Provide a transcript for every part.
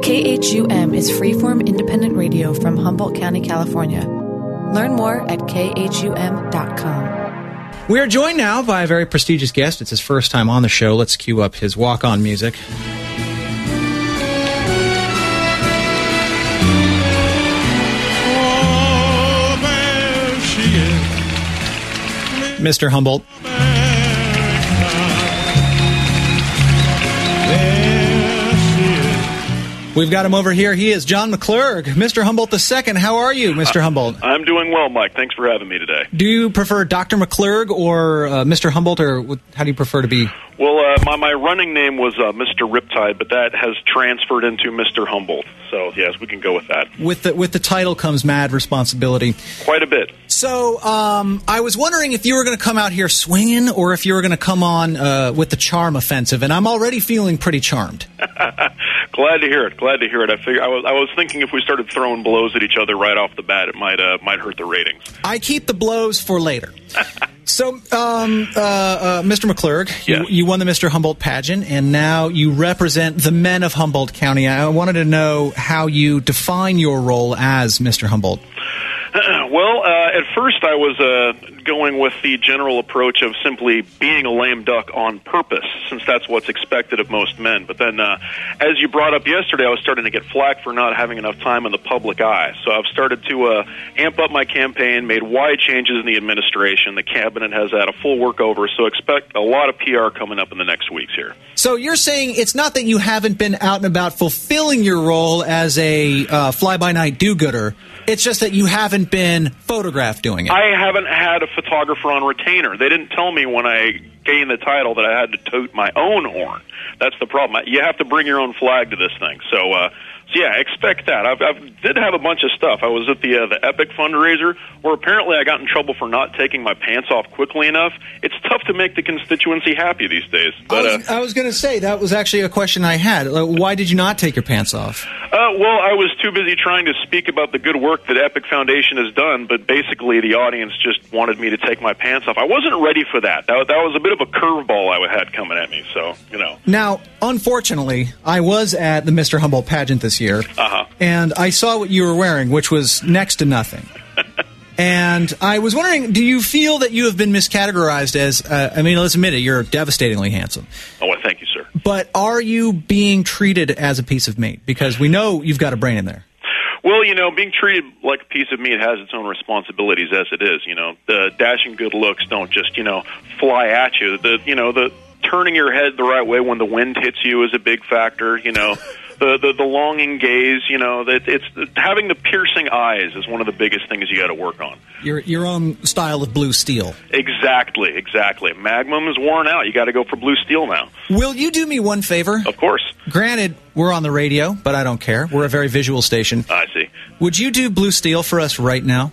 KHUM is freeform independent radio from Humboldt County, California. Learn more at khum.com. We are joined now by a very prestigious guest. It's his first time on the show. Let's cue up his walk-on music. Oh, there she is. Mr. Humboldt. We've got him over here. He is John McClurg, Mr. Humboldt II. How are you, Mr. Humboldt? I'm doing well, Mike. Thanks for having me today. Do you prefer Dr. McClurg or Mr. Humboldt, or how do you prefer to be? Well, my running name was Mr. Riptide, but that has transferred into Mr. Humboldt. So, yes, we can go with that. With the title comes mad responsibility. Quite a bit. So, I was wondering if you were going to come out here swinging or if you were going to come on with the charm offensive, and I'm already feeling pretty charmed. Glad to hear it. Glad to hear it. I was thinking if we started throwing blows at each other right off the bat, it might hurt the ratings. I keep the blows for later. So, Mr. McClurg, yes. you won the Mr. Humboldt pageant, and now you represent the men of Humboldt County. I wanted to know how you define your role as Mr. Humboldt. Well, at first I was going with the general approach of simply being a lame duck on purpose, since that's what's expected of most men. But then, as you brought up yesterday, I was starting to get flack for not having enough time in the public eye. So I've started to amp up my campaign, made wide changes in the administration. The cabinet has had a full workover, so expect a lot of PR coming up in the next weeks here. So you're saying it's not that you haven't been out and about fulfilling your role as a fly-by-night do-gooder. It's just that you haven't been photographed doing it. I haven't had a photographer on retainer. They didn't tell me when I gained the title that I had to tote my own horn. That's the problem. You have to bring your own flag to this thing. So yeah, expect that. I did have a bunch of stuff. I was at the Epic fundraiser, where apparently I got in trouble for not taking my pants off quickly enough. It's tough to make the constituency happy these days. But, I was going to say, that was actually a question I had. Why did you not take your pants off? Well, I was too busy trying to speak about the good work that Epic Foundation has done, but basically the audience just wanted me to take my pants off. I wasn't ready for that. That was a bit of a curveball I had coming at me, so, you know. Now, unfortunately, I was at the Mr. Humboldt pageant this year, and I saw what you were wearing, which was next to nothing. And I was wondering, do you feel that you have been miscategorized as, I mean, let's admit it, you're devastatingly handsome. Oh, well, thank you, sir. But are you being treated as a piece of meat? Because we know you've got a brain in there. Well, you know, being treated like a piece of meat has its own responsibilities as it is. You know, the dashing good looks don't just, fly at you. The turning your head the right way when the wind hits you is a big factor, The longing gaze, it's having the piercing eyes is one of the biggest things you got to work on. Your own style of blue steel. Exactly. Magnum is worn out. You got to go for blue steel now. Will you do me one favor? Of course. Granted, we're on the radio, but I don't care. We're a very visual station. I see. Would you do blue steel for us right now?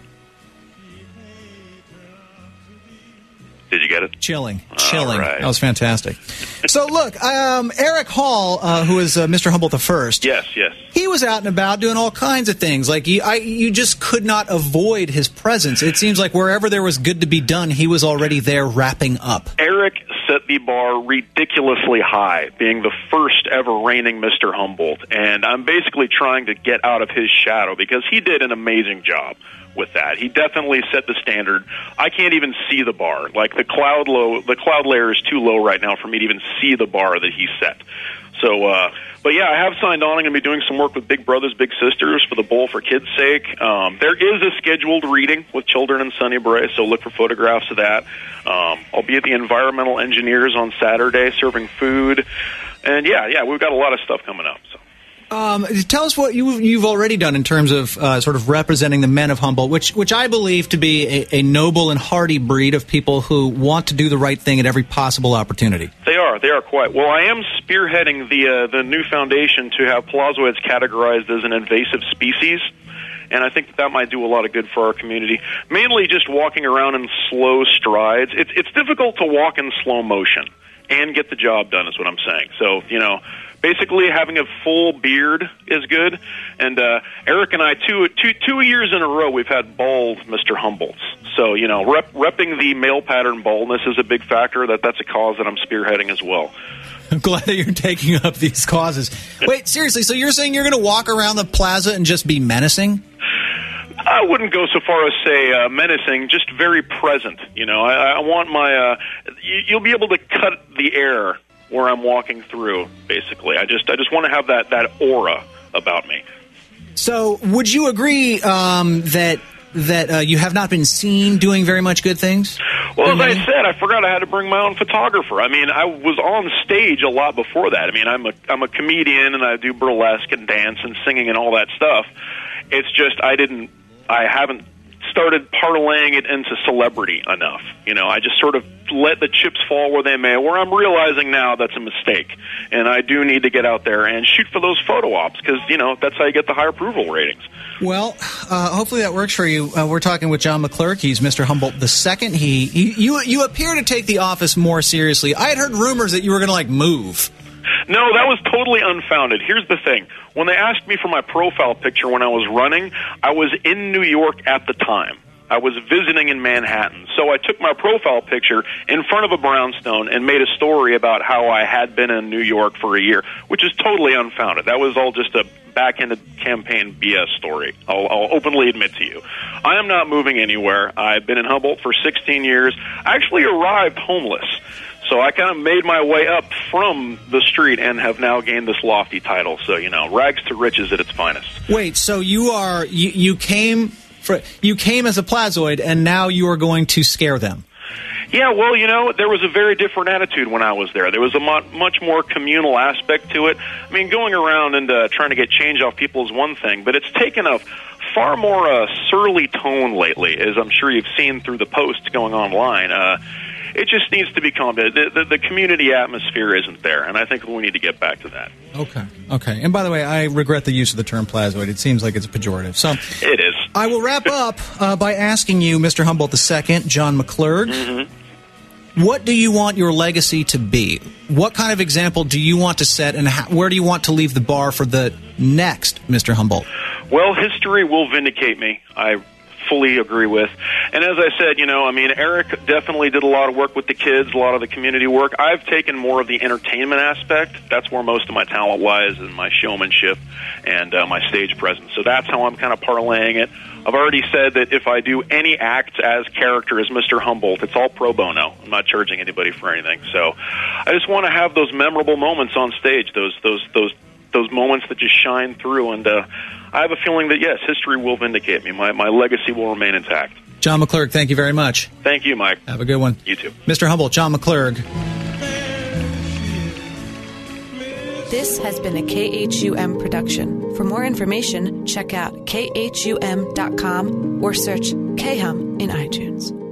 Did you get it? Chilling. Right. That was fantastic. So, look, Eric Hall, who is Mr. Humboldt the First. Yes. He was out and about doing all kinds of things. Like, you just could not avoid his presence. It seems like wherever there was good to be done, he was already there wrapping up. Eric set the bar ridiculously high, being the first ever reigning Mr. Humboldt. And I'm basically trying to get out of his shadow because he did an amazing job with that. He definitely set the standard. I can't even see the bar. Like the cloud layer is too low right now for me to even see the bar that he set. So, but yeah, I have signed on. I'm going to be doing some work with Big Brothers Big Sisters for the Bowl for Kids' sake. There is a scheduled reading with children in Sunnybrae, so look for photographs of that. I'll be at the Environmental Engineers on Saturday serving food. And yeah, we've got a lot of stuff coming up. So. Tell us what you've already done in terms of sort of representing the men of Humboldt, which I believe to be a noble and hardy breed of people who want to do the right thing at every possible opportunity. They are quite. Well, I am spearheading the new foundation to have pelazoids categorized as an invasive species, and I think that might do a lot of good for our community. Mainly just walking around in slow strides. It's difficult to walk in slow motion and get the job done is what I'm saying. So, basically having a full beard is good. And Eric and I, two years in a row, we've had bald Mr. Humboldts. So, repping the male pattern baldness is a big factor. That's a cause that I'm spearheading as well. I'm glad that you're taking up these causes. Wait, seriously, so you're saying you're going to walk around the plaza and just be menacing? I wouldn't go so far as say menacing, just very present. You know, I want my. You'll be able to cut the air where I'm walking through. Basically, I just want to have that aura about me. So, would you agree that you have not been seen doing very much good things? Well, as I said, I forgot I had to bring my own photographer. I mean, I was on stage a lot before that. I mean, I'm a comedian, and I do burlesque and dance and singing and all that stuff. It's just I haven't started parlaying it into celebrity enough. You know, I just sort of let the chips fall where they may, where I'm realizing now that's a mistake. And I do need to get out there and shoot for those photo ops because, you know, that's how you get the high approval ratings. Well, hopefully that works for you. We're talking with John McClurg. He's Mr. Humboldt II. You appear to take the office more seriously. I had heard rumors that you were going to, move. No, that was totally unfounded. Here's the thing. When they asked me for my profile picture when I was running, I was in New York at the time. I was visiting in Manhattan. So I took my profile picture in front of a brownstone and made a story about how I had been in New York for a year, which is totally unfounded. That was all just a back-ended campaign BS story. I'll openly admit to you. I am not moving anywhere. I've been in Humboldt for 16 years. I actually arrived homeless. So I kind of made my way up from the street and have now gained this lofty title. So, you know, rags to riches at its finest. Wait, so you came as a plazoid, and now you are going to scare them? Yeah, well, you know, there was a very different attitude when I was there. There was a much more communal aspect to it. I mean, going around and trying to get change off people is one thing, but it's taken a far more surly tone lately, as I'm sure you've seen through the posts going online. It just needs to be calmed down. The community atmosphere isn't there, and I think we need to get back to that. Okay. And by the way, I regret the use of the term plazoid. It seems like it's pejorative. So it is. I will wrap up by asking you, Mr. Humboldt II, John McClurg, what do you want your legacy to be? What kind of example do you want to set, and where do you want to leave the bar for the next Mr. Humboldt? Well, history will vindicate me. I fully agree with. And as I said, you know, I mean, Eric definitely did a lot of work with the kids, a lot of the community work. I've taken more of the entertainment aspect. That's where most of my talent lies, and my showmanship and my stage presence. So that's how I'm kind of parlaying it. I've already said that if I do any act as character as Mr. Humboldt, it's all pro bono. I'm not charging anybody for anything. So I just want to have those memorable moments on stage, those moments that just shine through, and I have a feeling that, yes, history will vindicate me. My legacy will remain intact. John McClurg, thank you very much. Thank you, Mike. Have a good one. You too. Mr. Humboldt, John McClurg. This has been a KHUM production. For more information, check out khum.com or search KHUM in iTunes.